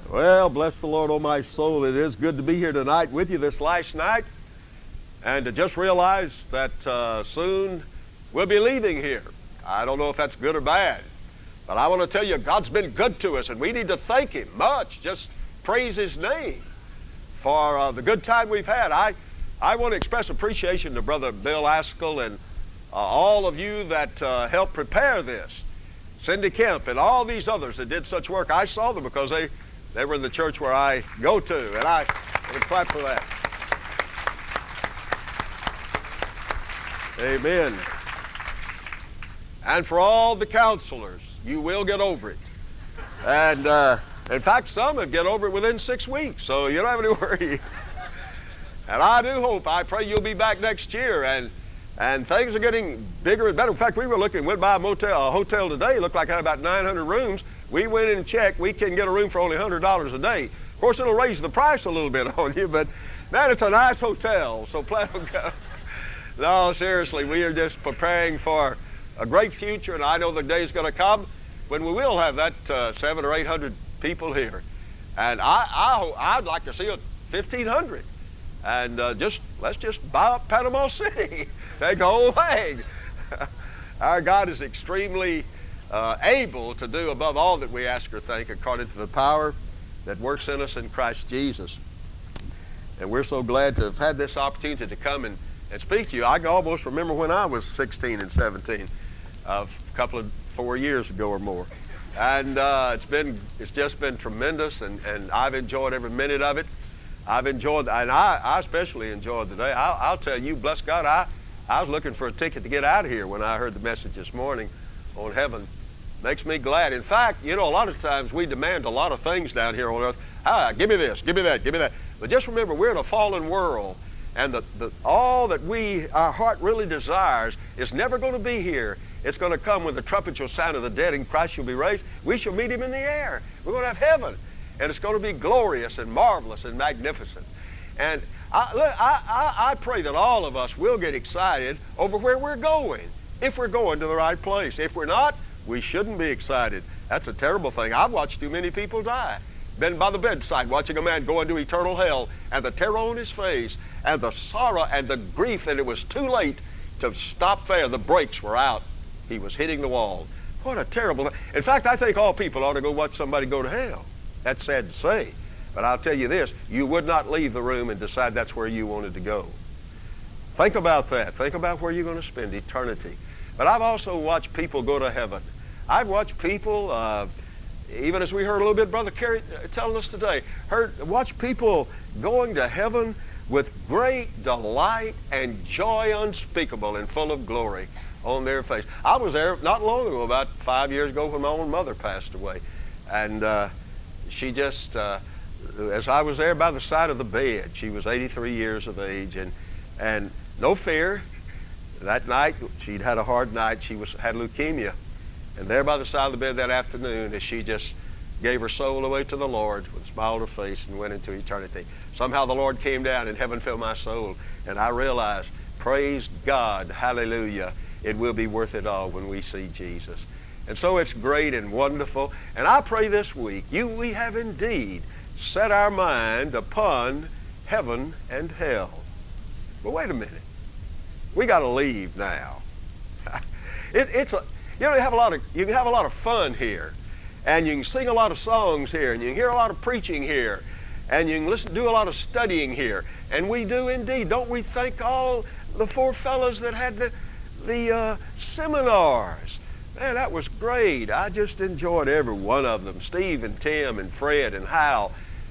Well, bless the Lord, oh my soul. It is good to be here tonight with you this last night, and to just realize that soon we'll be leaving here. I don't know if that's good or bad, but I want to tell you, God's been good to us, and we need to thank Him much. Just praise His name for the good time we've had. I want to express appreciation to Brother Bill Askell and all of you that helped prepare this. Cindy Kemp and all these others that did such work. I saw them because they were in the church where I go to, and I want to clap for that. Amen. And for all the counselors, you will get over it. And in fact, some have get over it within 6 weeks, so you don't have any worry. And I do hope, I pray you'll be back next year, and things are getting bigger and better. In fact, we went by a hotel today, looked like it had about 900 rooms. We went in and checked. We can get a room for only $100 a day. Of course, it'll raise the price a little bit on you, but man, it's a nice hotel, so plan on going. No, seriously, we are just preparing for a great future, and I know the day is going to come when we will have that 700 or 800 people here. And I'd like to see a 1,500. And let's just buy up Panama City. Take the whole thing. Our God is extremely able to do above all that we ask or think, according to the power that works in us in Christ Jesus. And we're so glad to have had this opportunity to come and speak to you. I can almost remember when I was 16 and 17, a couple of 4 years ago or more. And it's just been tremendous, and I've enjoyed every minute of it. I've enjoyed, and I especially enjoyed the day. I'll tell you, bless God, I was looking for a ticket to get out of here when I heard the message this morning on heaven. Makes me glad. In fact, you know, a lot of times we demand a lot of things down here on earth. Give me this, give me that, give me that. But just remember, we're in a fallen world, and all that our heart really desires is never going to be here. It's going to come when the trumpet shall sound of the dead and Christ shall be raised. We shall meet Him in the air. We're going to have heaven. And it's going to be glorious and marvelous and magnificent. And I pray that all of us will get excited over where we're going, if we're going to the right place. If we're not, we shouldn't be excited. That's a terrible thing. I've watched too many people die. Been by the bedside watching a man go into eternal hell, and the terror on his face, and the sorrow and the grief that it was too late to stop there. The brakes were out. He was hitting the wall. What a terrible thing. In fact, I think all people ought to go watch somebody go to hell. That's sad to say, but I'll tell you this, you would not leave the room and decide that's where you wanted to go. Think about that. Think about where you're going to spend eternity. But I've also watched people go to heaven. I've watched people, even as we heard a little bit, Brother Kerry telling us today, watch people going to heaven with great delight and joy unspeakable and full of glory on their face. I was there not long ago, about 5 years ago, when my own mother passed away. And she just, as I was there by the side of the bed, she was 83 years of age, and no fear. That night, she'd had a hard night. She had leukemia. And there by the side of the bed that afternoon, as she just gave her soul away to the Lord, with a smile on her face, and went into eternity. Somehow the Lord came down, and heaven filled my soul. And I realized, praise God, hallelujah, it will be worth it all when we see Jesus. And so it's great and wonderful. And I pray this week, we have indeed set our mind upon heaven and hell. But wait a minute. We got to leave now. You can have a lot of fun here, and you can sing a lot of songs here, and you can hear a lot of preaching here, and you can do a lot of studying here. And we do indeed. Don't we thank all the four fellows that had the seminars? Man, that was great. I just enjoyed every one of them. Steve and Tim and Fred and Hal.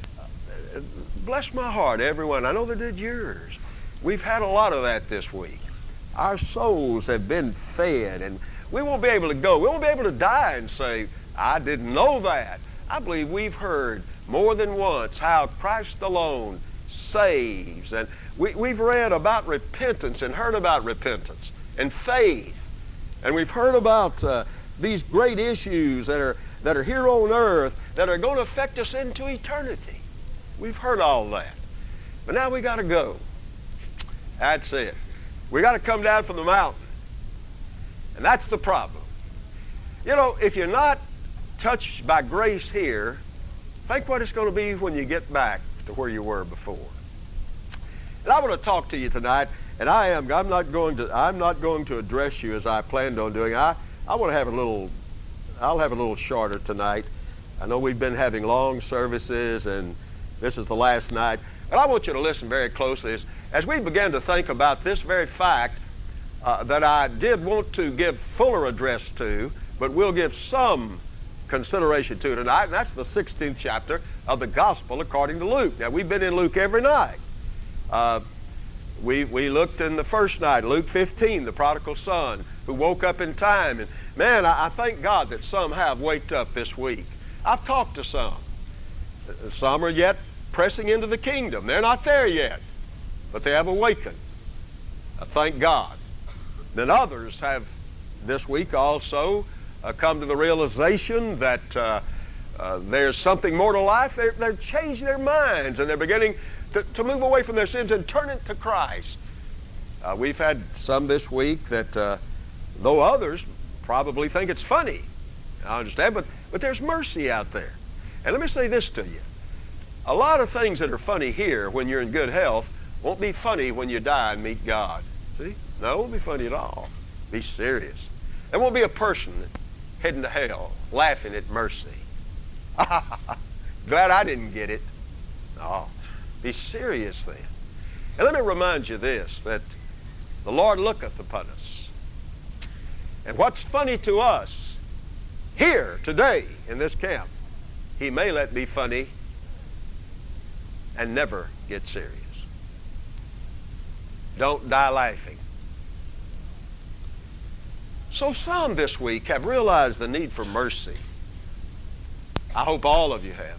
Bless my heart, everyone. I know they did yours. We've had a lot of that this week. Our souls have been fed, and we won't be able to go. We won't be able to die and say, I didn't know that. I believe we've heard more than once how Christ alone saves. And we've read about repentance and heard about repentance and faith. And we've heard about these great issues that are here on earth that are going to affect us into eternity. We've heard all that. But now we got to go. That's it. We got to come down from the mountain. And that's the problem. You know, if you're not touched by grace here, Think what it's going to be when you get back to where you were before. And I want to talk to you tonight, and I'm not going to address you as I planned on doing. I want to have I'll have a little shorter tonight. I know we've been having long services, and this is the last night. But I want you to listen very closely as we begin to think about this very fact that I did want to give fuller address to, but we'll give some consideration to tonight, and that's the 16th chapter of the Gospel according to Luke. Now, we've been in Luke every night. We looked in the first night, Luke 15, the prodigal son who woke up in time. And man, I thank God that some have waked up this week. I've talked to some. Some are yet pressing into the kingdom. They're not there yet, but they have awakened. Thank God. Then others have this week also come to the realization that there's something more to life. They've changed their minds, and they're beginning to move away from their sins and turn it to Christ. We've had some this week that, though others probably think it's funny, I understand, but there's mercy out there. And let me say this to you. A lot of things that are funny here when you're in good health won't be funny when you die and meet God. See? No, it won't be funny at all. Be serious. There won't be a person heading to hell laughing at mercy. Glad I didn't get it. No. Be serious then. And let me remind you this, that the Lord looketh upon us. And what's funny to us here today in this camp, He may let be funny and never get serious. Don't die laughing. So some this week have realized the need for mercy. I hope all of you have.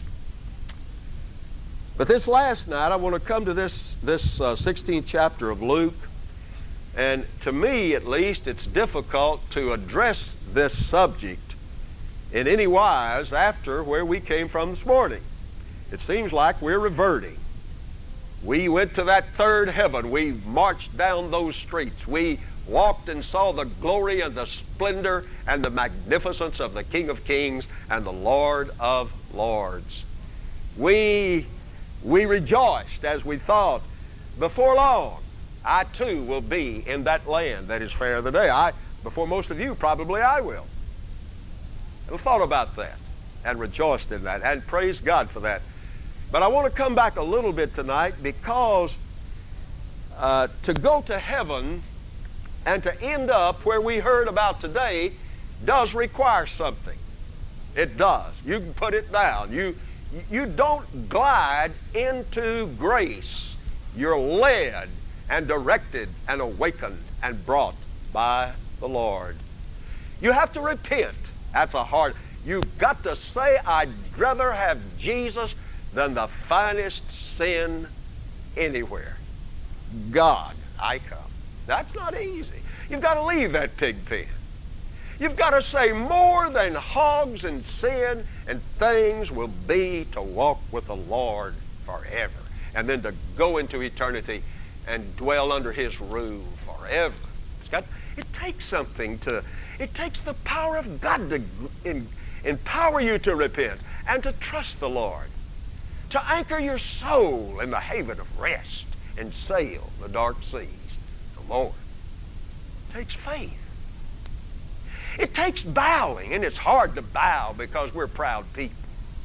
But this last night, I want to come to this 16th chapter of Luke. And to me, at least, it's difficult to address this subject in any wise after where we came from this morning. It seems like we're reverting. We went to that third heaven. We marched down those streets. We walked and saw the glory and the splendor and the magnificence of the King of Kings and the Lord of Lords. We rejoiced as we thought, before long, I too will be in that land that is fair the day. Before most of you, probably I will. I thought about that and rejoiced in that and praised God for that. But I want to come back a little bit tonight because to go to heaven and to end up where we heard about today does require something. It does. You can put it down. You don't glide into grace. You're led and directed and awakened and brought by the Lord. You have to repent. That's a hard. You've got to say, I'd rather have Jesus than the finest sin anywhere. God, I come. That's not easy. You've got to leave that pig pen. You've got to say more than hogs and sin and things will be to walk with the Lord forever, and then to go into eternity and dwell under His rule forever. It takes something it takes the power of God to empower you to repent and to trust the Lord, to anchor your soul in the haven of rest and sail the dark seas no more. It takes faith. It takes bowing, and it's hard to bow because we're proud people.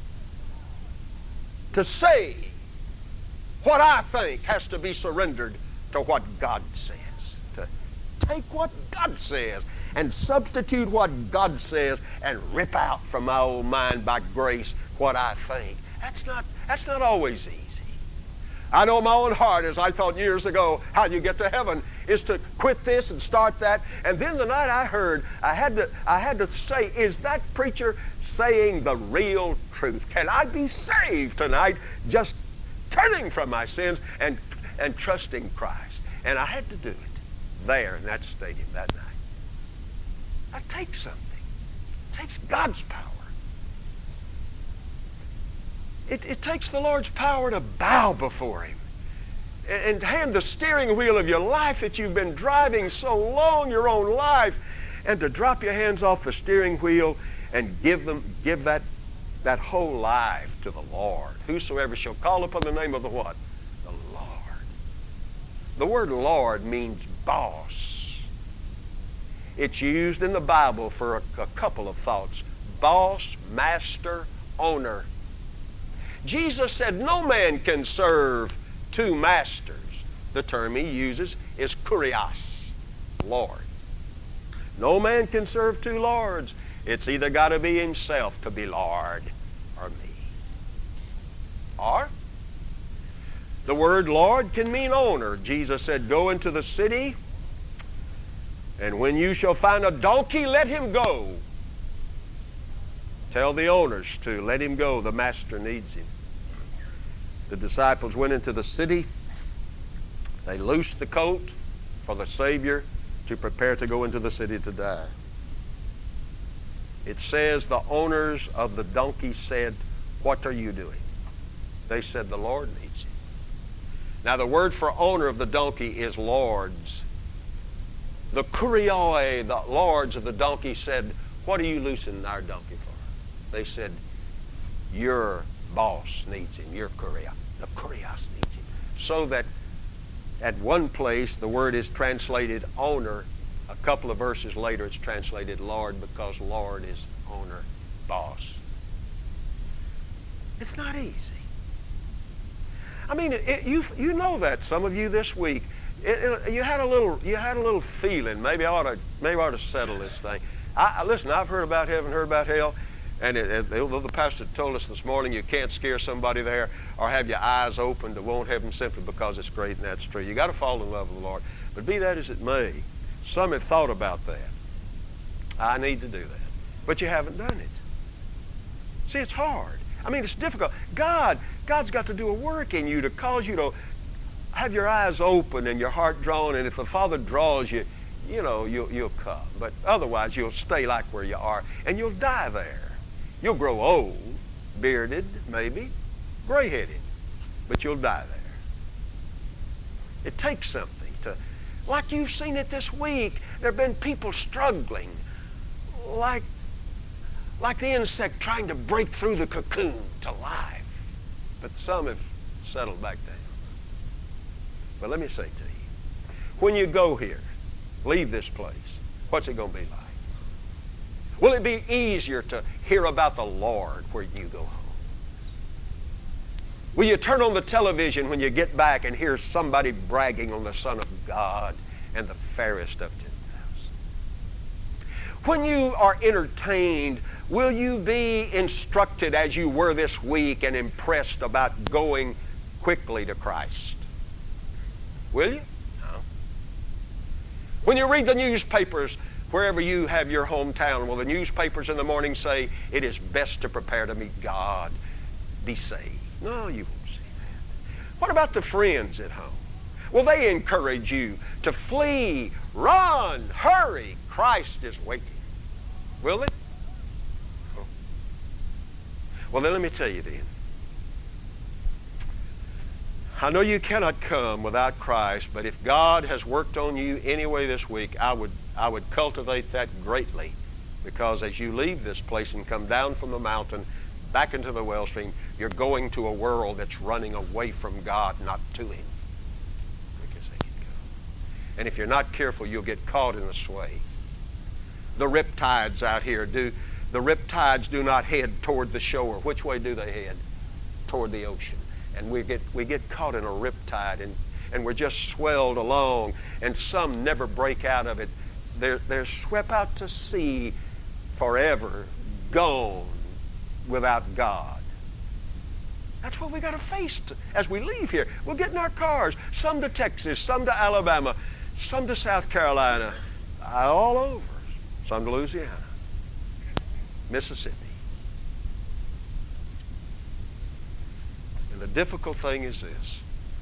To say what I think has to be surrendered to what God says. To take what God says and substitute what God says and rip out from my old mind by grace what I think. That's not always easy. I know in my own heart, as I thought years ago, how you get to heaven is to quit this and start that. And then the night I heard, I had to say, is that preacher saying the real truth? Can I be saved tonight just turning from my sins and trusting Christ? And I had to do it there in that stadium that night. That takes something. It takes God's power. It takes the Lord's power to bow before Him and hand the steering wheel of your life that you've been driving so long, your own life, and to drop your hands off the steering wheel and give that whole life to the Lord. Whosoever shall call upon the name of the what? The Lord. The word Lord means boss. It's used in the Bible for a couple of thoughts. Boss, master, owner. Jesus said no man can serve two masters. The term he uses is kurios, Lord. No man can serve two lords. It's either got to be himself to be Lord or me. Or the word Lord can mean owner. Jesus said, go into the city, and when you shall find a donkey, let him go. Tell the owners to let him go. The master needs him. The disciples went into the city. They loosed the colt for the Savior to prepare to go into the city to die. It says the owners of the donkey said, what are you doing? They said, the Lord needs him. Now the word for owner of the donkey is lords. The kurioi, the lords of the donkey, said, what are you loosing our donkey for? They said, your boss needs him, your kurios. The kurios needs him. So that at one place the word is translated owner. A couple of verses later it's translated Lord, because Lord is owner, boss. It's not easy. I mean, you know that. Some of you this week, you had a little feeling. Maybe I ought to settle this thing. Listen, I've heard about heaven, heard about hell, and the pastor told us this morning you can't scare somebody there or have your eyes open to want heaven simply because it's great, and that's true. You got to fall in love with the Lord. But be that as it may, some have thought about that. I need to do that. But you haven't done it. See, it's hard. I mean, it's difficult. God's got to do a work in you to cause you to have your eyes open and your heart drawn, and if the Father draws you, you'll come. But otherwise, you'll stay like where you are, and you'll die there. You'll grow old, bearded, maybe, gray-headed, but you'll die there. It takes something to, like you've seen it this week, there have been people struggling, like the insect trying to break through the cocoon to life. But some have settled back down. But let me say to you, when you go here, leave this place, what's it going to be like? Will it be easier to hear about the Lord where you go home? Will you turn on the television when you get back and hear somebody bragging on the Son of God and the fairest of 10,000? When you are entertained, will you be instructed as you were this week and impressed about going quickly to Christ? Will you? No. When you read the newspapers, wherever you have your hometown, will the newspapers in the morning say, it is best to prepare to meet God, be saved? No, you won't see that. What about the friends at home? Will they encourage you to flee, run, hurry? Christ is waiting. Will they? Oh. Well, then let me tell you then. I know you cannot come without Christ, but if God has worked on you anyway this week, I would cultivate that greatly, because as you leave this place and come down from the mountain back into the wellstream, you're going to a world that's running away from God, not to Him. Quick as they can go. And if you're not careful, you'll get caught in a sway. The riptides out here the riptides do not head toward the shore. Which way do they head? Toward the ocean. And we get caught in a riptide, and we're just swelled along, and some never break out of it. They're swept out to sea forever, gone without God. That's what we got to face as we leave here. We'll get in our cars, some to Texas, some to Alabama, some to South Carolina, all over, some to Louisiana, Mississippi. The difficult thing is this.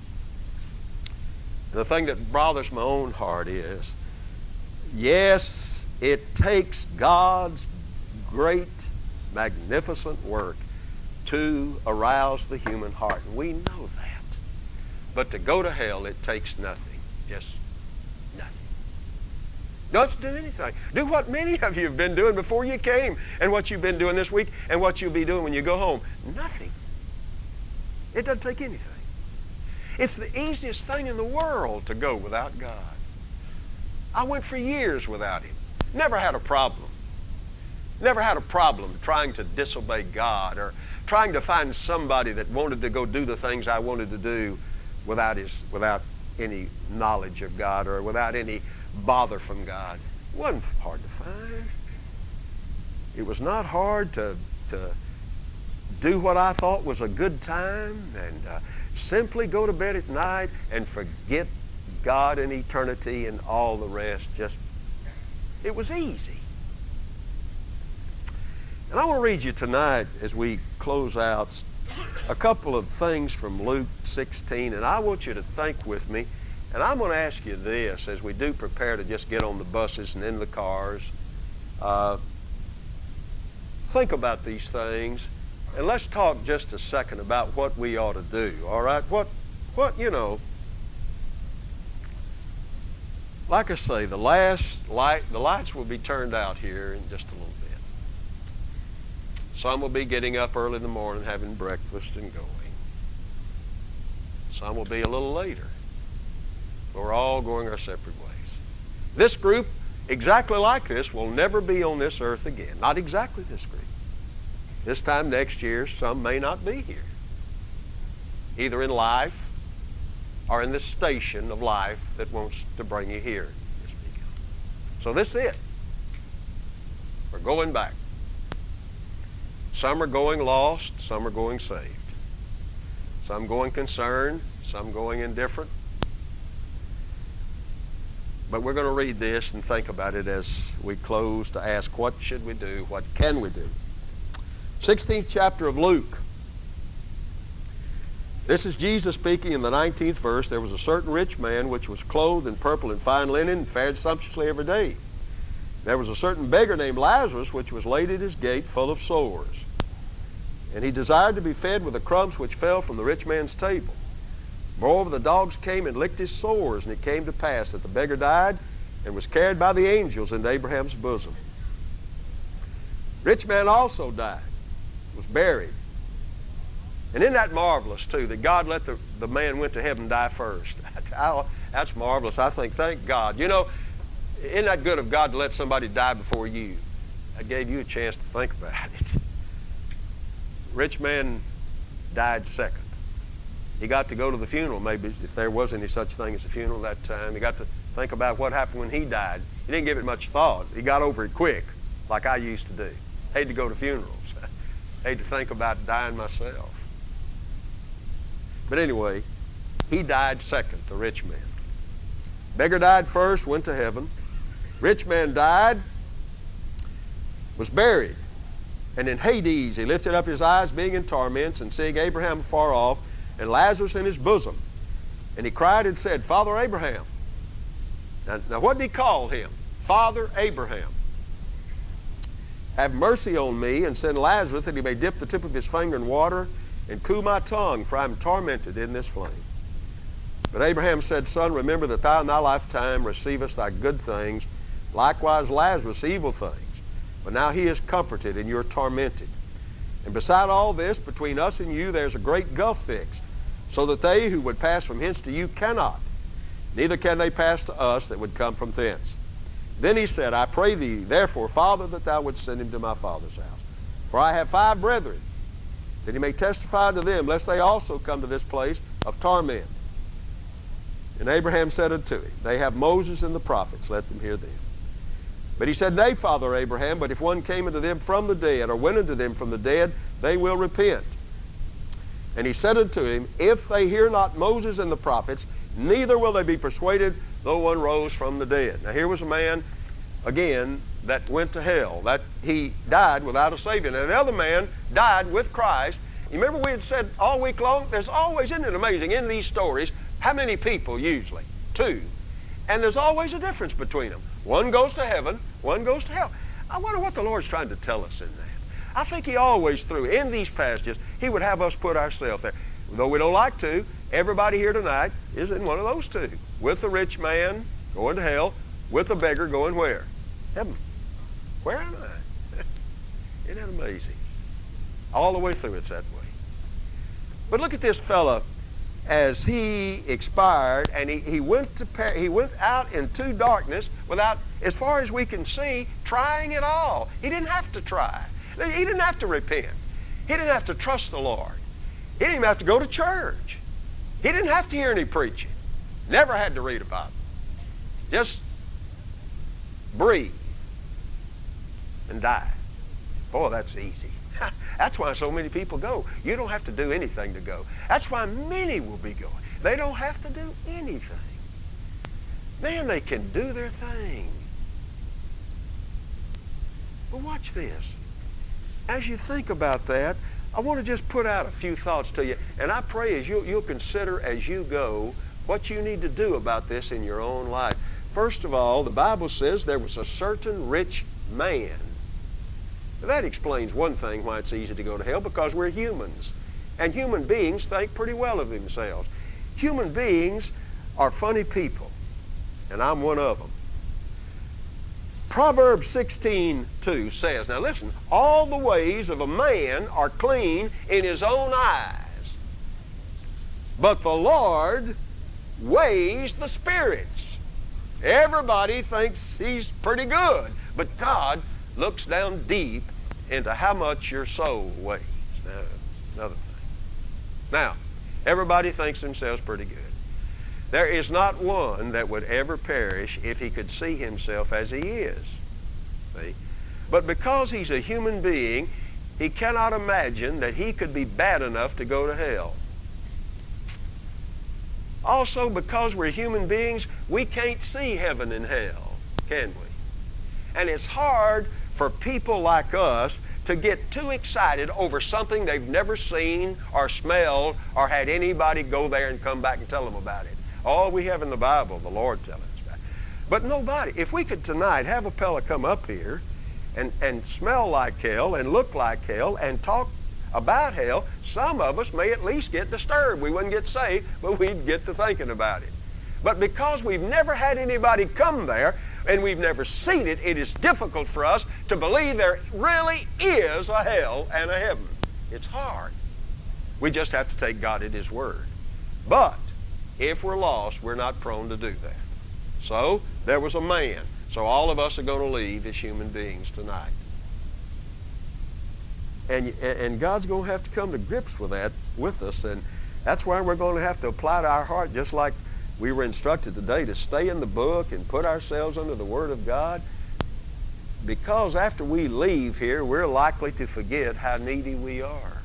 The thing that bothers my own heart is, yes, it takes God's great, magnificent work to arouse the human heart. And we know that. But to go to hell, it takes nothing. Just nothing. Don't do anything. Do what many of you have been doing before you came, and what you've been doing this week, and what you'll be doing when you go home. Nothing. It doesn't take anything. It's the easiest thing in the world to go without God. I went for years without Him. Never had a problem. Never had a problem trying to disobey God or trying to find somebody that wanted to go do the things I wanted to do without any knowledge of God or without any bother from God. It wasn't hard to find. It was not hard to do what I thought was a good time and simply go to bed at night and forget God and eternity and all the rest. It was easy. And I want to read you tonight as we close out a couple of things from Luke 16, and I want you to think with me. And I'm going to ask you this as we do prepare to just get on the buses and in the cars. Think about these things, and let's talk just a second about what we ought to do, all right? What like I say, the lights will be turned out here in just a little bit. Some will be getting up early in the morning, having breakfast and going. Some will be a little later. We're all going our separate ways. This group, exactly like this, will never be on this earth again. Not exactly this group. This time next year, some may not be here. Either in life or in the station of life that wants to bring you here. So this is it. We're going back. Some are going lost, some are going saved. Some going concerned, some going indifferent. But we're going to read this and think about it as we close to ask, what should we do? What can we do? 16th chapter of Luke. This is Jesus speaking in the 19th verse. There was a certain rich man which was clothed in purple and fine linen and fared sumptuously every day. There was a certain beggar named Lazarus which was laid at his gate full of sores. And he desired to be fed with the crumbs which fell from the rich man's table. Moreover, the dogs came and licked his sores, and it came to pass that the beggar died and was carried by the angels into Abraham's bosom. Rich man also died, was buried. And isn't that marvelous, too, that God let the man went to heaven die first? That's marvelous. I think, thank God. You know, isn't that good of God to let somebody die before you? That gave you a chance to think about it. Rich man died second. He got to go to the funeral, maybe, if there was any such thing as a funeral that time. He got to think about what happened when he died. He didn't give it much thought. He got over it quick, like I used to do. Hate to go to funerals. Hate to think about dying myself. But anyway, he died second, the rich man. Beggar died first, went to heaven. Rich man died, was buried. And in Hades he lifted up his eyes, being in torments, and seeing Abraham afar off, and Lazarus in his bosom. And he cried and said, Father Abraham. Now what did he call him? Father Abraham. Have mercy on me, and send Lazarus that he may dip the tip of his finger in water and cool my tongue, for I am tormented in this flame. But Abraham said, Son, remember that thou in thy lifetime receivest thy good things, likewise Lazarus evil things. But now he is comforted, and you're tormented. And beside all this, between us and you, there's a great gulf fixed, so that they who would pass from hence to you cannot, neither can they pass to us that would come from thence. Then he said, I pray thee, therefore, Father, that thou wouldst send him to my father's house. For I have 5 brethren, that he may testify to them, lest they also come to this place of torment. And Abraham said unto him, They have Moses and the prophets, let them hear them. But he said, Nay, Father Abraham, but if one came unto them from the dead, or went unto them from the dead, they will repent. And he said unto him, If they hear not Moses and the prophets, neither will they be persuaded, though one rose from the dead. Now here was a man, again, that went to hell, that he died without a Savior. Now the other man died with Christ. You remember we had said all week long, there's always, isn't it amazing, in these stories, how many people usually? 2. And there's always a difference between them. One goes to heaven, one goes to hell. I wonder what the Lord's trying to tell us in that. I think he always threw, in these passages, he would have us put ourselves there. Though we don't like to, everybody here tonight is in one of those 2. With the rich man going to hell, with a beggar going where? Heaven. Where am I? Isn't that amazing? All the way through it's that way. But look at this fella as he expired, and he went out into darkness without, as far as we can see, trying at all. He didn't have to try. He didn't have to repent. He didn't have to trust the Lord. He didn't even have to go to church. He didn't have to hear any preaching. Never had to read a Bible. Just breathe and die. Boy, that's easy. That's why so many people go. You don't have to do anything to go. That's why many will be going. They don't have to do anything. Man, they can do their thing. But watch this. As you think about that, I want to just put out a few thoughts to you. And I pray as you'll consider as you go what you need to do about this in your own life. First of all, the Bible says there was a certain rich man. That explains one thing why it's easy to go to hell, because we're humans. And human beings think pretty well of themselves. Human beings are funny people, and I'm one of them. Proverbs 16:2 says, now listen, all the ways of a man are clean in his own eyes, but the Lord weighs the spirits. Everybody thinks he's pretty good, but God looks down deep into how much your soul weighs. Now, another thing. Now, everybody thinks themselves pretty good. There is not one that would ever perish if he could see himself as he is. See? But because he's a human being, he cannot imagine that he could be bad enough to go to hell. Also, because we're human beings, we can't see heaven and hell, can we? And it's hard for people like us to get too excited over something they've never seen or smelled or had anybody go there and come back and tell them about it. All we have in the Bible, the Lord telling us about. But nobody, if we could tonight have a fella come up here and smell like hell and look like hell and talk about hell, some of us may at least get disturbed. We wouldn't get saved, but we'd get to thinking about it. But because we've never had anybody come there and we've never seen it, it is difficult for us to believe there really is a hell and a heaven. It's hard. We just have to take God at His word. But if we're lost, we're not prone to do that. So there was a man. So all of us are going to leave as human beings tonight. And God's going to have to come to grips with that with us. And that's why we're going to have to apply to our heart, just like we were instructed today, to stay in the book and put ourselves under the Word of God. Because after we leave here, we're likely to forget how needy we are.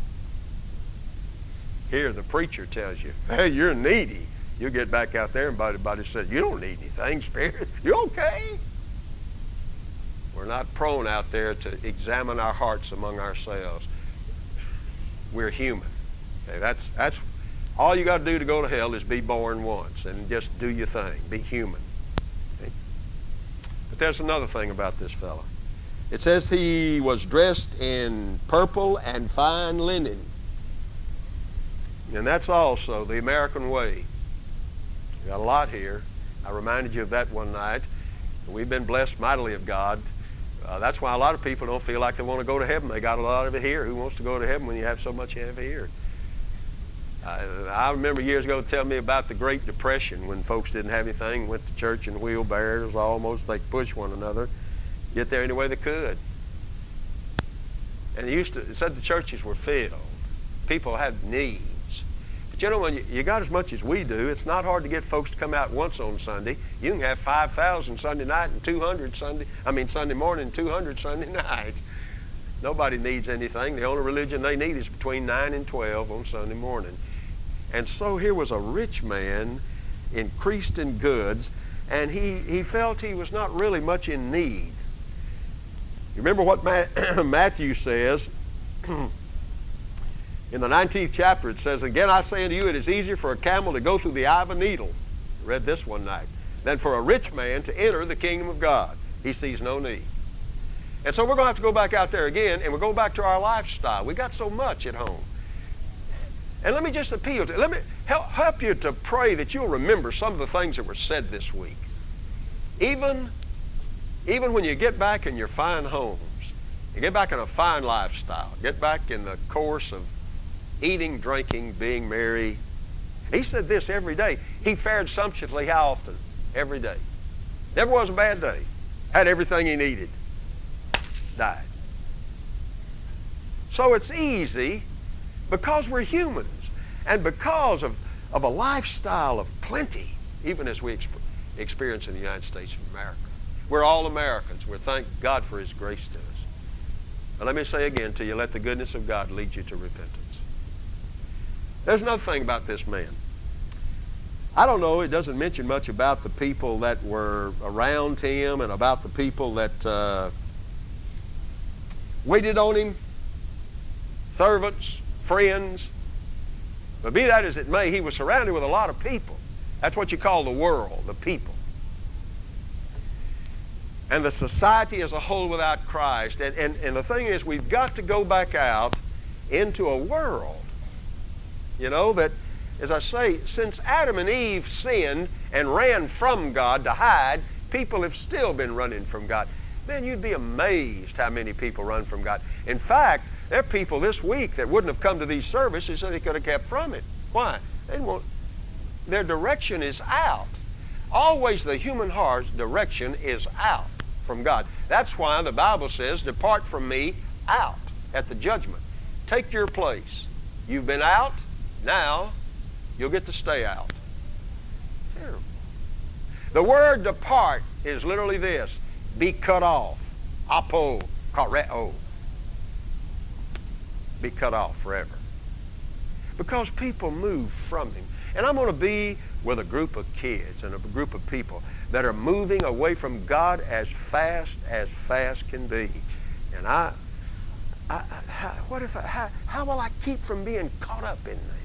Here the preacher tells you, hey, you're needy. You get back out there and everybody says, you don't need anything, Spirit. You're okay. We're not prone out there to examine our hearts among ourselves. We're human. Okay, that's all you got to do to go to hell is be born once and just do your thing. Be human. Okay? But there's another thing about this fellow. It says he was dressed in purple and fine linen. And that's also the American way. We got a lot here. I reminded you of that one night. We've been blessed mightily of God. That's why a lot of people don't feel like they want to go to heaven. They got a lot of it here. Who wants to go to heaven when you have so much you have here? I remember years ago telling me about the Great Depression when folks didn't have anything, went to church in wheelbarrows, almost they pushed one another, get there any way they could. And it said the churches were filled. People had needs. But you know, when you got as much as we do, it's not hard to get folks to come out once on Sunday. You can have 5,000 Sunday night and 200 Sunday morning and 200 Sunday night. Nobody needs anything. The only religion they need is between 9 and 12 on Sunday morning. And so here was a rich man increased in goods, and he felt he was not really much in need. You remember what Matthew says? In the 19th chapter it says, again I say unto you, it is easier for a camel to go through the eye of a needle, I read this one night, than for a rich man to enter the kingdom of God. He sees no need. And so we're going to have to go back out there again, and we're going back to our lifestyle. We got so much at home. And let me just appeal to you. Let me help you to pray that you'll remember some of the things that were said this week. Even when you get back in your fine homes, you get back in a fine lifestyle, get back in the course of eating, drinking, being merry. He said this every day. He fared sumptuously how often? Every day. Never was a bad day. Had everything he needed. Died. So it's easy because we're humans and because of a lifestyle of plenty, even as we experience in the United States of America. We're all Americans. We thank God for His grace to us. But let me say again to you, let the goodness of God lead you to repentance. There's another thing about this man. I don't know, it doesn't mention much about the people that were around him and about the people that waited on him, servants, friends. But be that as it may, he was surrounded with a lot of people. That's what you call the world, the people. And the society as a whole without Christ. And the thing is, we've got to go back out into a world, that, as I say, since Adam and Eve sinned and ran from God to hide, people have still been running from God. Man, you'd be amazed how many people run from God. In fact, there are people this week that wouldn't have come to these services so they could have kept from it. Why? Their direction is out. Always the human heart's direction is out from God. That's why the Bible says, depart from me out at the judgment. Take your place. You've been out, now you'll get to stay out. Terrible. The word depart is literally this: be cut off. Apo, kareo. Be cut off forever. Because people move from Him. And I'm going to be with a group of kids and a group of people that are moving away from God as fast can be. And how will I keep from being caught up in that?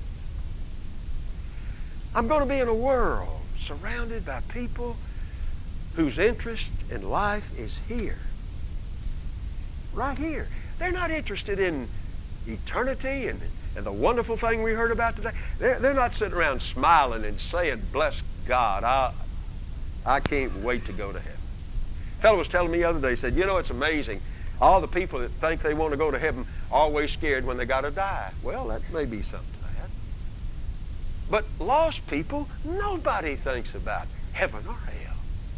I'm going to be in a world surrounded by people whose interest in life is here. Right here. They're not interested in eternity and the wonderful thing we heard about today. They're not sitting around smiling and saying, bless God, I can't wait to go to heaven. A fellow was telling me the other day, he said, it's amazing. All the people that think they want to go to heaven are always scared when they got to die. Well, that may be something to that. But lost people, nobody thinks about heaven or hell.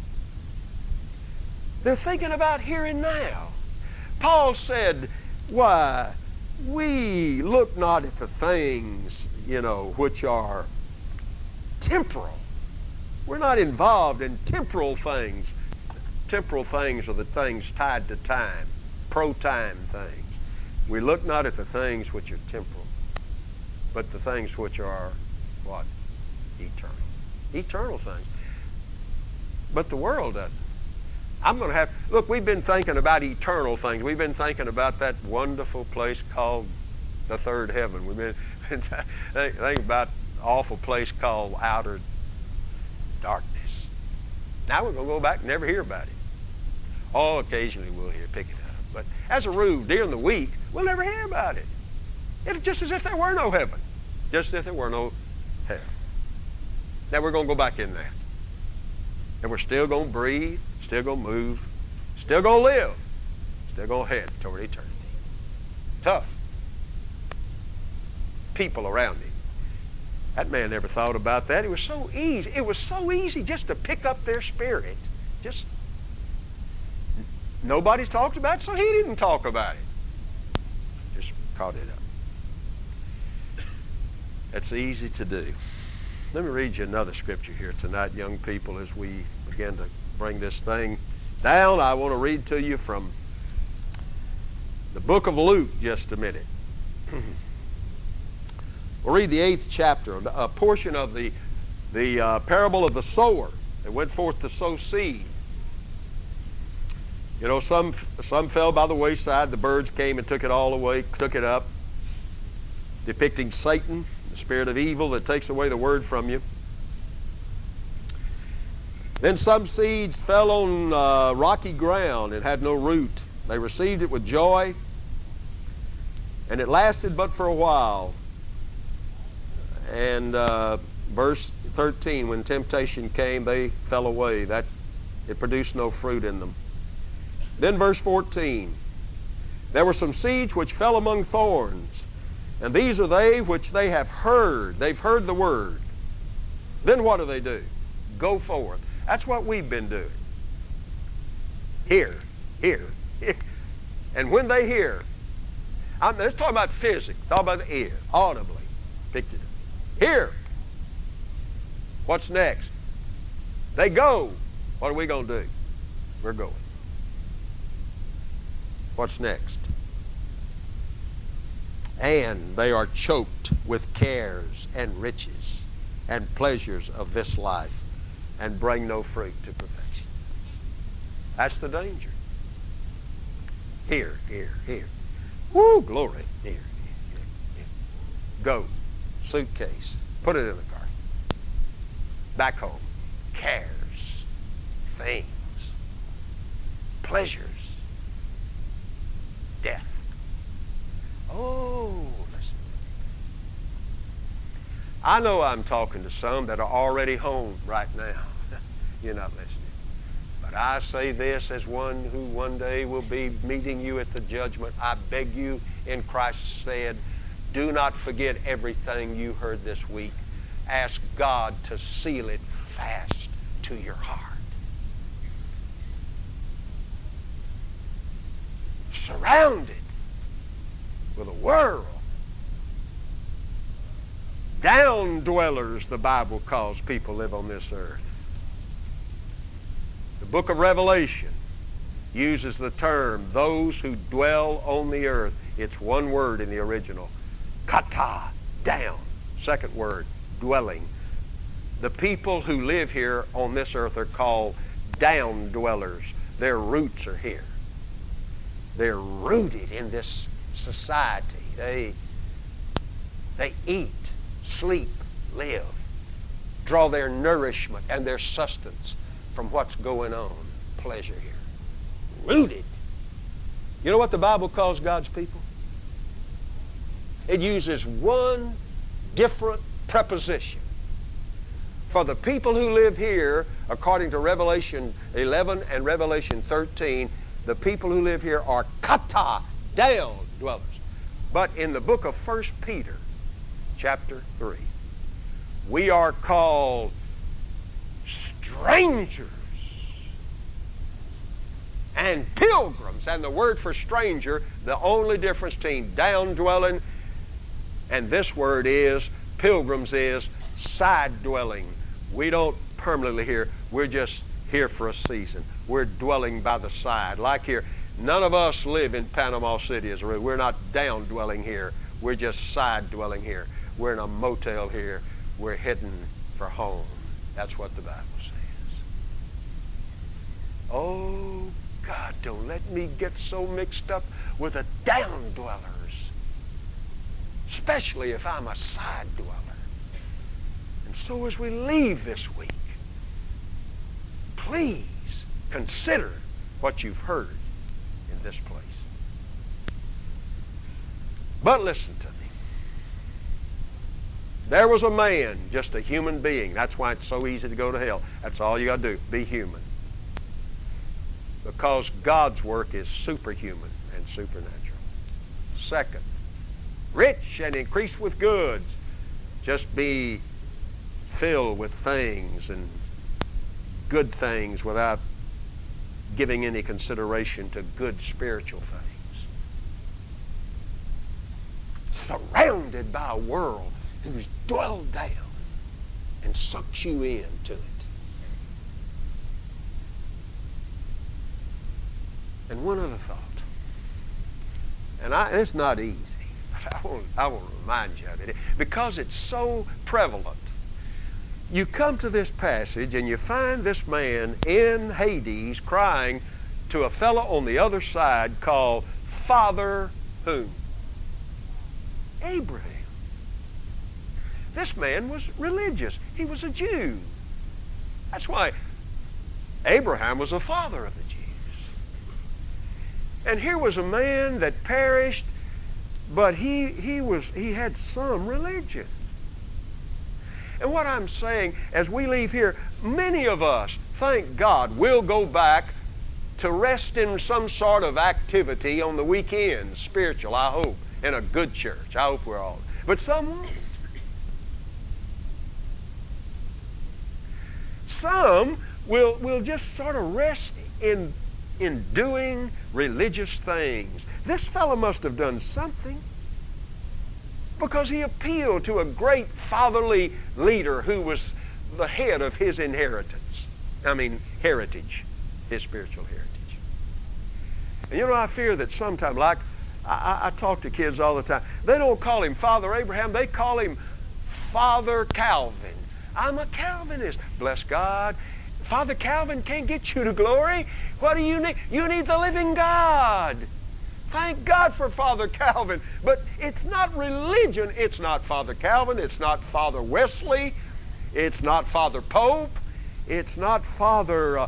They're thinking about here and now. Paul said, why, we look not at the things, which are temporal. We're not involved in temporal things. Temporal things are the things tied to time, pro-time things. We look not at the things which are temporal, but the things which are, what? Eternal. Eternal things. But the world doesn't. Look, we've been thinking about eternal things. We've been thinking about that wonderful place called the third heaven. We've been thinking about an awful place called outer darkness. Now we're going to go back and never hear about it. Oh, occasionally we'll pick it up. But as a rule, during the week, we'll never hear about it. It's just as if there were no heaven. Just as if there were no hell. Now we're going to go back in that. And we're still going to breathe, still going to move, still going to live, still going to head toward eternity. Tough. People around him. That man never thought about that. It was so easy. It was so easy just to pick up their spirit. Just nobody's talked about it, so he didn't talk about it. Just caught it up. That's easy to do. Let me read you another scripture here tonight, young people, as we begin to bring this thing down. I want to read to you from the book of Luke just a minute. We'll read the 8th chapter, a portion of the parable of the sower that went forth to sow seed. Some fell by the wayside. The birds came and took it all away, took it up, depicting Satan, the spirit of evil that takes away the word from you. Then some seeds fell on rocky ground and had no root. They received it with joy, and it lasted but for a while. And verse 13, when temptation came, they fell away. That It produced no fruit in them. Then verse 14. There were some seeds which fell among thorns, and these are they which they have heard. They've heard the word. Then what do? Go forth. That's what we've been doing. Hear. And when they hear, let's talk about physics, talk about the ear, audibly. Picture it. Hear. What's next? They go. What are we going to do? We're going. What's next? And they are choked with cares and riches and pleasures of this life, and bring no fruit to perfection. That's the danger. Here. Woo, glory. Here. Go. Suitcase. Put it in the car. Back home. Cares. Things. Pleasures. Death. Oh, listen. I know I'm talking to some that are already home right now. You're not listening. But I say this as one who one day will be meeting you at the judgment. I beg you in Christ's stead, do not forget everything you heard this week. Ask God to seal it fast to your heart. Surrounded with a world. Down dwellers, the Bible calls people live on this earth. The book of Revelation uses the term, those who dwell on the earth. It's one word in the original. Kata, down. Second word, dwelling. The people who live here on this earth are called down dwellers. Their roots are here. They're rooted in this society. They eat, sleep, live, draw their nourishment and their sustenance from what's going on. Pleasure here. Rooted. You know what the Bible calls God's people? It uses one different preposition. For the people who live here, according to Revelation 11 and Revelation 13, the people who live here are kata, down dwellers. But in the book of 1 Peter, chapter 3, we are called strangers and pilgrims. And the word for stranger, the only difference between down dwelling and this word is, pilgrims is side dwelling. We don't permanently here. We're just here for a season. We're dwelling by the side. Like here, none of us live in Panama City as a rule. We're not down dwelling here. We're just side dwelling here. We're in a motel here. We're heading for home. That's what the Bible says. Oh, God, don't let me get so mixed up with the down dwellers, especially if I'm a side dweller. And so as we leave this week, please consider what you've heard in this place. But listen to me. There was a man, just a human being. That's why it's so easy to go to hell. That's all you got to do, be human. Because God's work is superhuman and supernatural. Second, rich and increased with goods. Just be filled with things and good things without giving any consideration to good spiritual things. Surrounded by a world who's dwelled down and sucks you into it. And one other thought, and it's not easy, but I want to remind you of it because it's so prevalent. You come to this passage and you find this man in Hades crying to a fellow on the other side called Father whom? Abraham. This man was religious. He was a Jew. That's why Abraham was the father of the Jews. And here was a man that perished, but he had some religion. And what I'm saying, as we leave here, many of us, thank God, will go back to rest in some sort of activity on the weekends, spiritual, I hope, in a good church. I hope we're all. But some won't. Some will just sort of rest in doing religious things. This fellow must have done something, because he appealed to a great fatherly leader who was the head of his inheritance. Heritage, his spiritual heritage. And I fear that sometimes, like I talk to kids all the time, they don't call him Father Abraham, they call him Father Calvin. I'm a Calvinist. Bless God. Father Calvin can't get you to glory. What do you need? You need the living God. Thank God for Father Calvin. But it's not religion. It's not Father Calvin. It's not Father Wesley. It's not Father Pope. It's not Father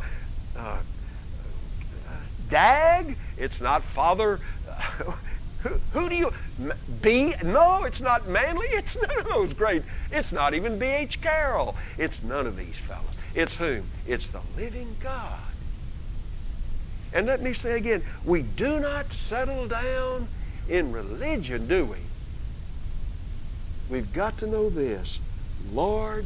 Dag. It's not Father... who do you... No, it's not Manley. It's none of those great... It's not even B.H. Carroll. It's none of these fellows. It's whom? It's the living God. And let me say again, we do not settle down in religion, do we? We've got to know this. Lord,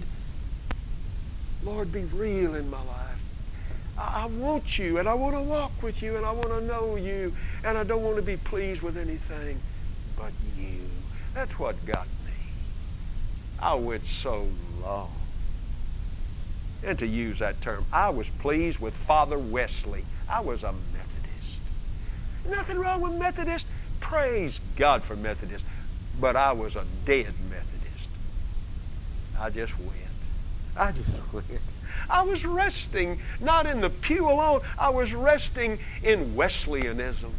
be real in my life. I want you, and I want to walk with you, and I want to know you, and I don't want to be pleased with anything but you. That's what got me. I went so long. And to use that term, I was pleased with Father Wesley. I was a Methodist. Nothing wrong with Methodist. Praise God for Methodist. But I was a dead Methodist. I just went. I was resting, not in the pew alone. I was resting in Wesleyanism.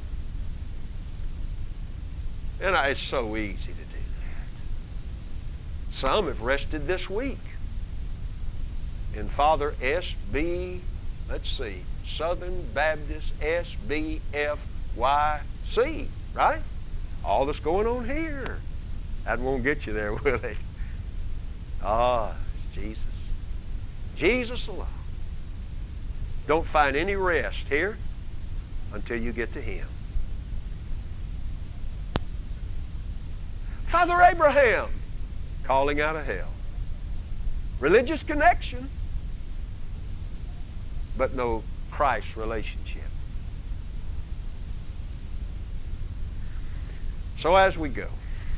And it's so easy to do that. Some have rested this week in Father S.B., Southern Baptist SBFYC, right? All that's going on here. That won't get you there, will it? It's Jesus. Jesus alone. Don't find any rest here until you get to Him. Father Abraham, calling out of hell. Religious connection, but no Christ relationship. So as we go,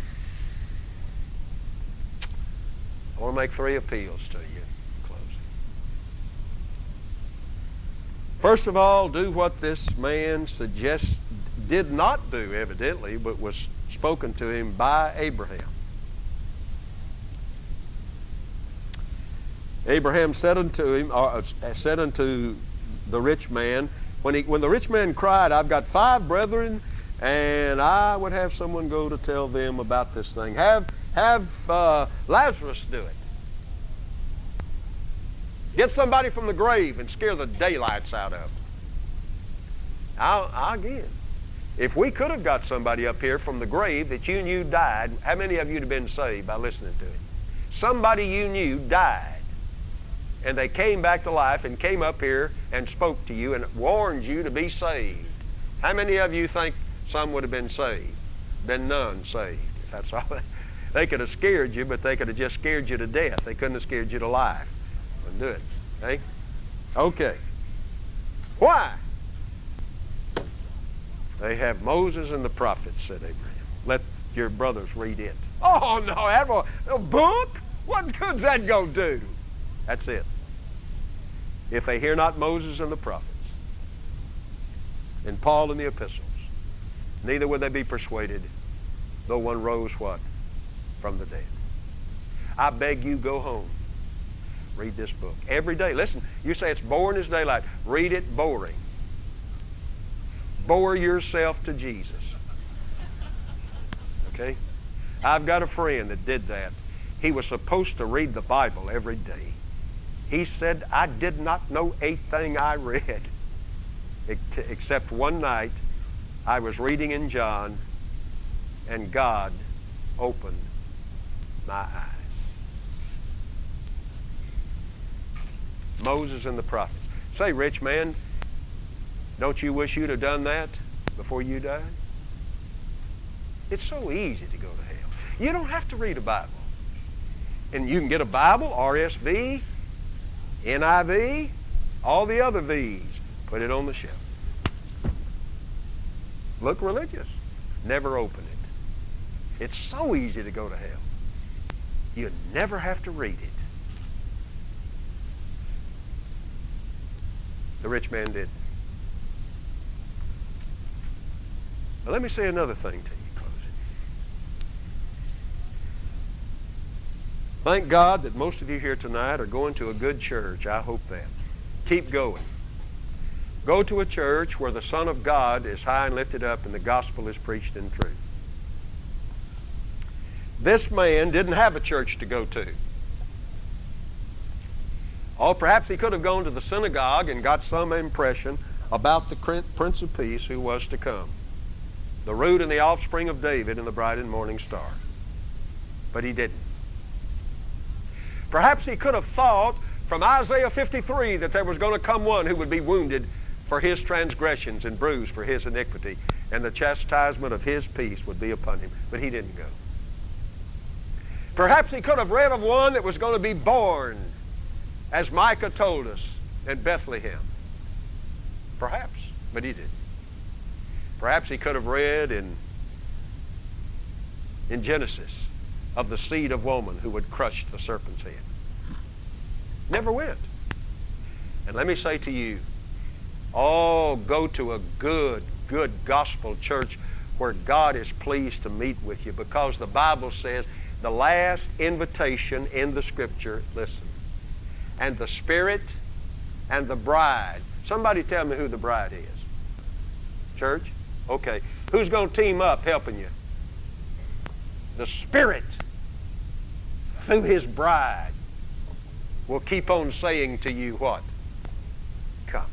I want to make 3 appeals to you in closing. First of all, do what this man did not do, evidently, but was spoken to him by Abraham. Abraham said unto the rich man, when the rich man cried, I've got 5 brethren, and I would have someone go to tell them about this thing. Have Lazarus do it. Get somebody from the grave and scare the daylights out of them. Again, if we could have got somebody up here from the grave that you knew died, how many of you would have been saved by listening to it? Somebody you knew died, and they came back to life and came up here and spoke to you and warned you to be saved. How many of you think some would have been saved? Been none saved, if that's all. They could have scared you, but they could have just scared you to death. They couldn't have scared you to life. Wouldn't do it. Okay? Okay. Why? They have Moses and the prophets, said Abraham. Let your brothers read it. Oh, no, that a book? What good's that going to do? That's it. If they hear not Moses and the prophets, and Paul and the epistles, neither would they be persuaded, though one rose what? From the dead. I beg you, go home. Read this book. Every day. Listen, you say it's boring as daylight. Read it boring. Bore yourself to Jesus. Okay? I've got a friend that did that. He was supposed to read the Bible every day. He said, I did not know a thing I read. Except one night, I was reading in John, and God opened my eyes. Moses and the prophets. Say, rich man, don't you wish you'd have done that before you died? It's so easy to go to hell. You don't have to read a Bible. And you can get a Bible, RSV, NIV, all the other V's. Put it on the shelf. Look religious. Never open it. It's so easy to go to hell. You never have to read it. The rich man did. Now let me say another thing to you, closing. Thank God that most of you here tonight are going to a good church. I hope that. Keep going. Go to a church where the Son of God is high and lifted up and the gospel is preached in truth. This man didn't have a church to go to. Or perhaps he could have gone to the synagogue and got some impression about the Prince of Peace who was to come, the root and the offspring of David and the bright and morning star. But he didn't. Perhaps he could have thought from Isaiah 53 that there was going to come one who would be wounded for his transgressions and bruised for his iniquity, and the chastisement of his peace would be upon him. But he didn't go. Perhaps he could have read of one that was going to be born, as Micah told us, in Bethlehem. Perhaps, but he didn't. Perhaps he could have read in Genesis of the seed of woman who would crush the serpent's head. Never went. And let me say to you, go to a good gospel church where God is pleased to meet with you, because the Bible says the last invitation in the Scripture, listen, and the Spirit and the bride. Somebody tell me who the bride is. Church? Okay. Who's going to team up helping you? The Spirit, through His bride, will keep on saying to you what? Come.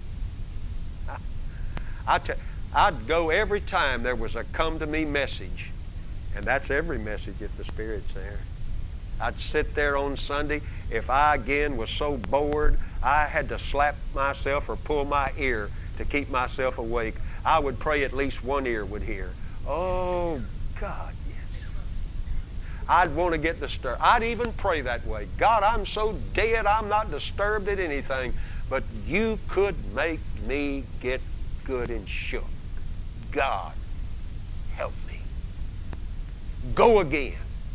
I'd go every time there was a come to me message, and that's every message if the Spirit's there. I'd sit there on Sunday. If I again was so bored I had to slap myself or pull my ear to keep myself awake, I would pray at least one ear would hear. Oh, God, yes. I'd want to get disturbed. I'd even pray that way. God, I'm so dead I'm not disturbed at anything, but you could make me get good and shook. God, help me. Go again.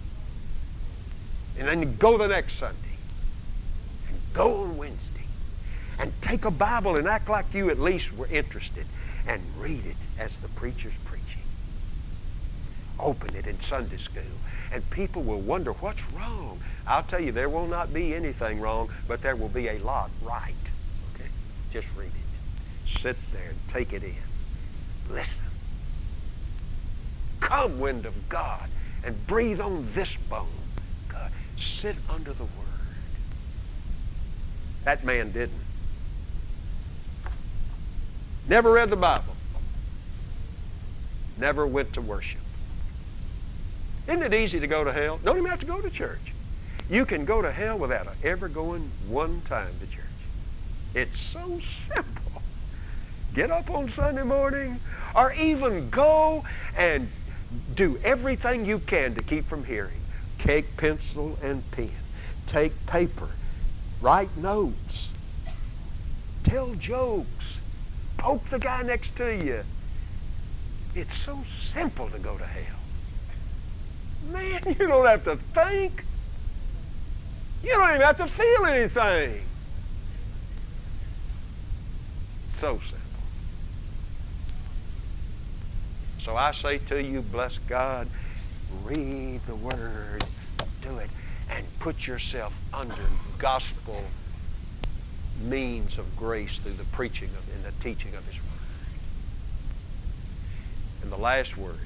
And then go the next Sunday. And go on Wednesday. And take a Bible and act like you at least were interested. And read it as the preacher's preaching. Open it in Sunday school. And people will wonder what's wrong. I'll tell you, there will not be anything wrong, but there will be a lot right. Okay? Just read it. Sit there and take it in. Listen. Come, wind of God, and breathe on this bone. God, sit under the Word. That man didn't. Never read the Bible. Never went to worship. Isn't it easy to go to hell? Don't even have to go to church. You can go to hell without ever going one time to church. It's so simple. Get up on Sunday morning, or even go and do everything you can to keep from hearing. Take pencil and pen. Take paper. Write notes. Tell jokes. Poke the guy next to you. It's so simple to go to hell. Man, you don't have to think. You don't even have to feel anything. So simple. So I say to you, bless God, read the Word, do it, and put yourself under gospel means of grace through the preaching of and the teaching of His Word. And the last word.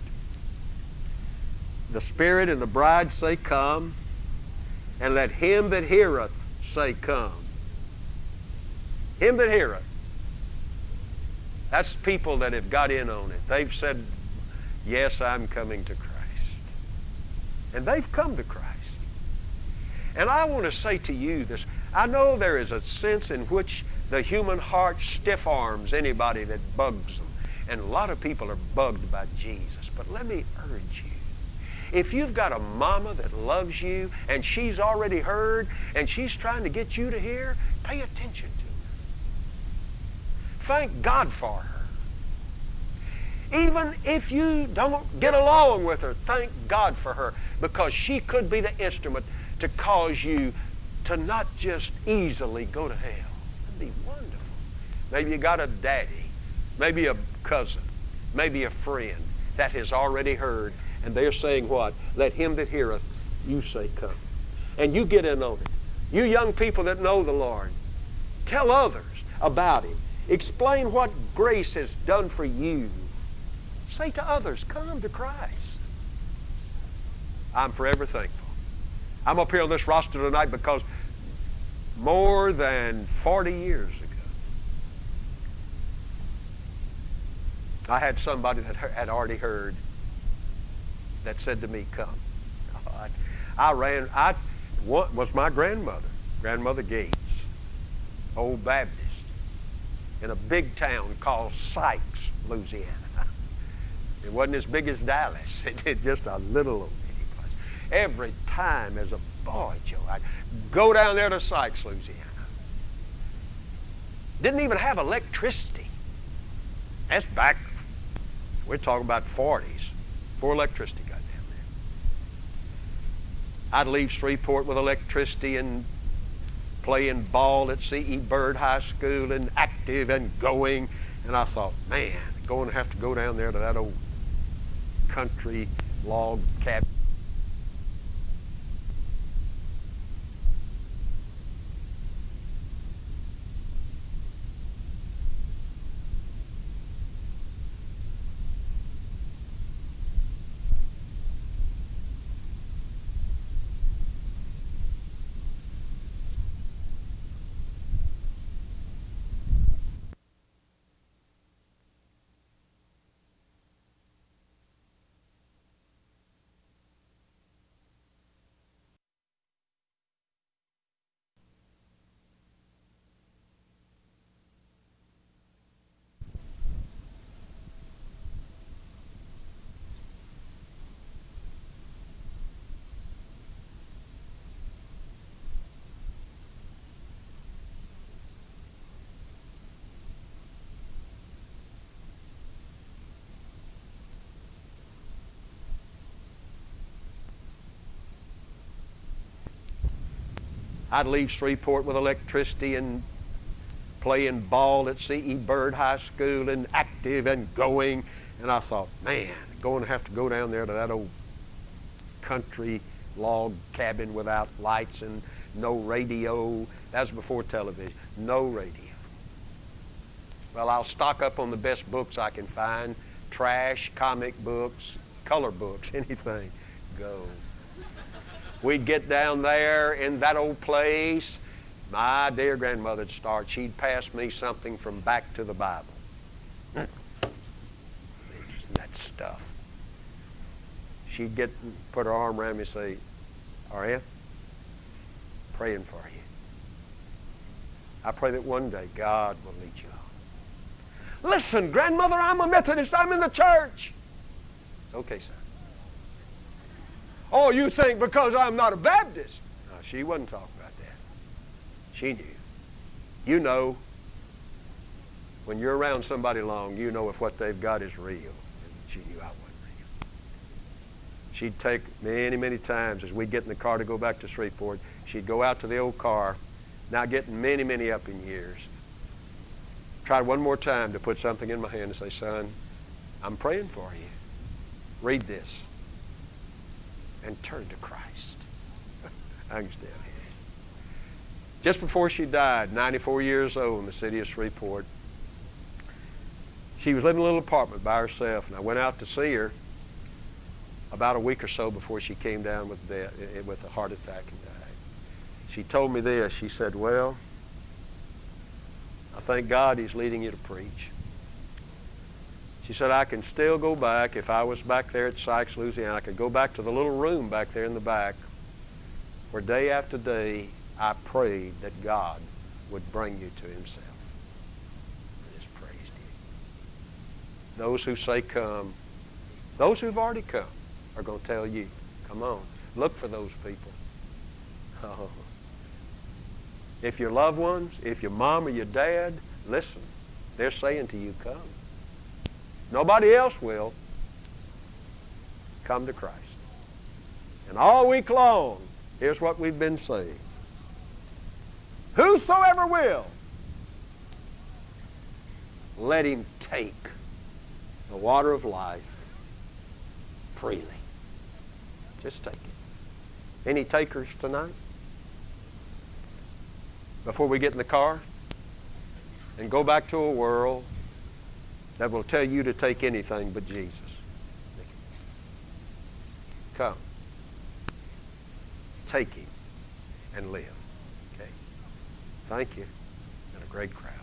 The Spirit and the bride say, come, and let him that heareth say, come. Him that heareth. That's people that have got in on it. They've said, yes, I'm coming to Christ. And they've come to Christ. And I want to say to you this, I know there is a sense in which the human heart stiff arms anybody that bugs them. And a lot of people are bugged by Jesus. But let me urge you, if you've got a mama that loves you and she's already heard and she's trying to get you to hear, pay attention to her. Thank God for her. Even if you don't get along with her, thank God for her, because she could be the instrument to cause you to not just easily go to hell. That'd be wonderful. Maybe you got a daddy, maybe a cousin, maybe a friend that has already heard, and they're saying what? Let him that heareth, you say, come. And you get in on it. You young people that know the Lord, tell others about Him. Explain what grace has done for you. Say to others, come to Christ. I'm forever thankful. I'm up here on this roster tonight because more than 40 years ago, I had somebody that had already heard that said to me, come. What was my Grandmother Gates, old Baptist, in a big town called Sykes, Louisiana. It wasn't as big as Dallas. It just a little old bitty place. Every time as a boy, Joe, I'd go down there to Sykes, Louisiana. Didn't even have electricity. That's back, we're talking about 40s, before electricity got down there. I'd leave Shreveport with electricity and playing ball at C.E. Byrd High School and active and going. And I thought, man, going to have to go down there to that old country log cabin. I'd leave Shreveport with electricity and playing ball at C.E. Byrd High School and active and going. And I thought, man, going to have to go down there to that old country log cabin without lights and no radio. That was before television. No radio. Well, I'll stock up on the best books I can find. Trash, comic books, color books, anything. Go. We'd get down there in that old place. My dear grandmother'd start. She'd pass me something from Back to the Bible. That stuff. She'd put her arm around me and say, R.F., praying for you. I pray that one day God will lead you on. Listen, grandmother, I'm a Methodist. I'm in the church. Okay, son. Oh, you think because I'm not a Baptist? No, she wasn't talking about that. She knew. You know, when you're around somebody long, you know if what they've got is real. And she knew I wasn't real. She'd take many, many times as we'd get in the car to go back to Shreveport, she'd go out to the old car, now getting many, many up in years. Try one more time to put something in my hand and say, son, I'm praying for you. Read this. And turn to Christ. I can still hear it. Just before she died, 94 years old, in the city of Shreveport, she was living in a little apartment by herself, and I went out to see her about a week or so before she came down with a heart attack and died. She told me this. She said, well, I thank God He's leading you to preach. She said, I can still go back. If I was back there at Sykes, Louisiana, I could go back to the little room back there in the back where day after day I prayed that God would bring you to himself. I just praised him. Those who say come, those who've already come are going to tell you, come on, look for those people. Oh. If your loved ones, if your mom or your dad, listen, they're saying to you, come. Nobody else will. Come to Christ. And all week long, here's what we've been saying. Whosoever will, let him take the water of life freely. Just take it. Any takers tonight? Before we get in the car and go back to a world that will tell you to take anything but Jesus. Come. Take him and live. Okay. Thank you. And a great crowd.